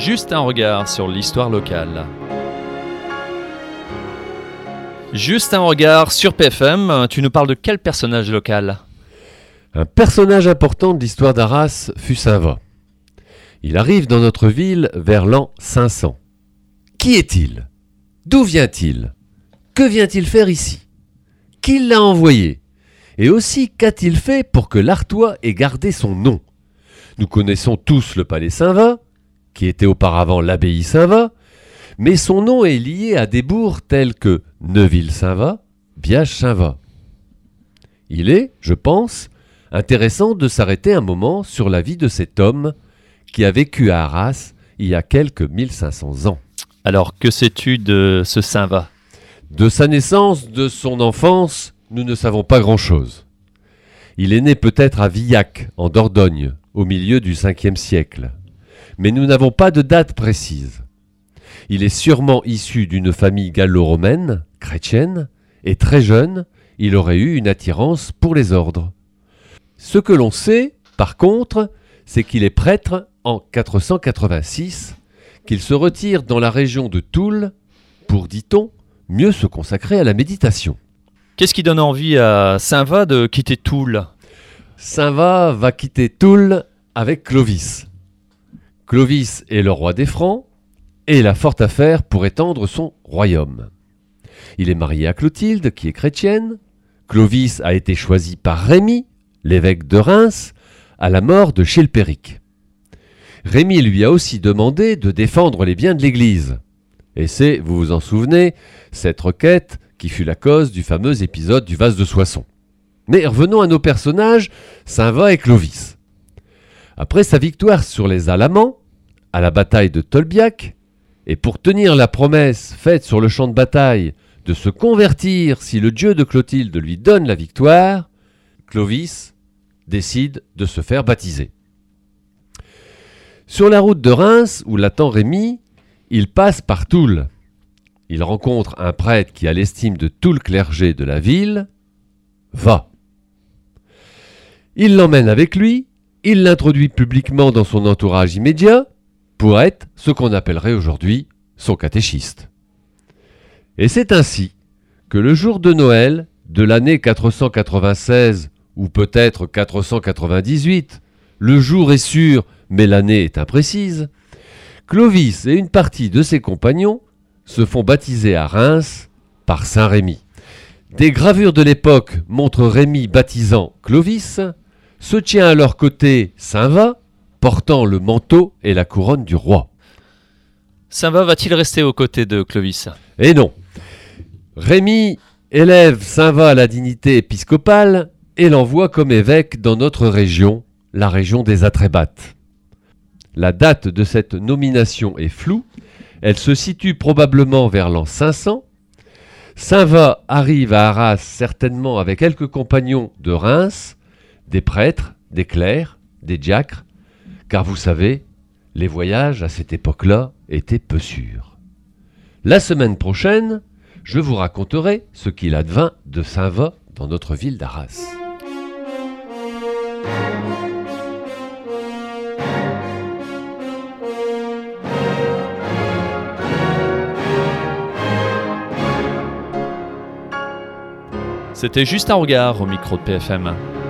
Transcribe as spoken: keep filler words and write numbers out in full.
Juste un regard sur l'histoire locale. Juste un regard sur P F M, tu nous parles de quel personnage local ? Un personnage important de l'histoire d'Arras fut Saint Va. Il arrive dans notre ville vers l'an cinq cents. Qui est-il ? D'où vient-il ? Que vient-il faire ici ? Qui l'a envoyé ? Et aussi, qu'a-t-il fait pour que l'Artois ait gardé son nom ? Nous connaissons tous le palais Saint-Va, qui était auparavant l'abbaye Saint-Va, mais son nom est lié à des bourgs tels que Neuville-Saint-Va, Biage-Saint-Va. Il est, je pense, intéressant de s'arrêter un moment sur la vie de cet homme qui a vécu à Arras il y a quelques mille cinq cents ans. Alors, que sais-tu de ce Saint-Va ? De sa naissance, de son enfance, nous ne savons pas grand-chose. Il est né peut-être à Villac, en Dordogne, au milieu du cinquième siècle. Mais nous n'avons pas de date précise. Il est sûrement issu d'une famille gallo-romaine, chrétienne, et très jeune, il aurait eu une attirance pour les ordres. Ce que l'on sait, par contre, c'est qu'il est prêtre en quatre cent quatre-vingt-six, qu'il se retire dans la région de Toul pour, dit-on, mieux se consacrer à la méditation. Qu'est-ce qui donne envie à Saint-Va de quitter Toul ? Saint-Va va quitter Toul avec Clovis. Clovis est le roi des Francs et il a fort à faire pour étendre son royaume. Il est marié à Clotilde, qui est chrétienne. Clovis a été choisi par Rémy, l'évêque de Reims, à la mort de Chilpéric. Rémy lui a aussi demandé de défendre les biens de l'Église. Et c'est, vous vous en souvenez, cette requête qui fut la cause du fameux épisode du vase de Soissons. Mais revenons à nos personnages, Saint-Va et Clovis. Après sa victoire sur les Alamans, à la bataille de Tolbiac, et pour tenir la promesse faite sur le champ de bataille de se convertir si le dieu de Clotilde lui donne la victoire, Clovis décide de se faire baptiser. Sur la route de Reims, où l'attend Rémy, il passe par Toul. Il rencontre un prêtre qui a l'estime de tout le clergé de la ville, Va. Il l'emmène avec lui, il l'introduit publiquement dans son entourage immédiat pour être ce qu'on appellerait aujourd'hui son catéchiste. Et c'est ainsi que le jour de Noël de l'année quatre cent quatre-vingt-seize ou peut-être quatre cent quatre-vingt-dix-huit, le jour est sûr mais l'année est imprécise, Clovis et une partie de ses compagnons se font baptiser à Reims par Saint Rémy. Des gravures de l'époque montrent Rémy baptisant Clovis, se tient à leur côté Saint-Va, portant le manteau et la couronne du roi. Saint-Va va-t-il rester aux côtés de Clovis ? Et non. Rémy élève Saint-Va à la dignité épiscopale et l'envoie comme évêque dans notre région, la région des Atrébates. La date de cette nomination est floue, elle se situe probablement vers l'an cinq cents. Saint-Va arrive à Arras certainement avec quelques compagnons de Reims, des prêtres, des clercs, des diacres, car vous savez, les voyages à cette époque-là étaient peu sûrs. La semaine prochaine, je vous raconterai ce qu'il advint de Saint-Va dans notre ville d'Arras. C'était juste un regard au micro de P F M.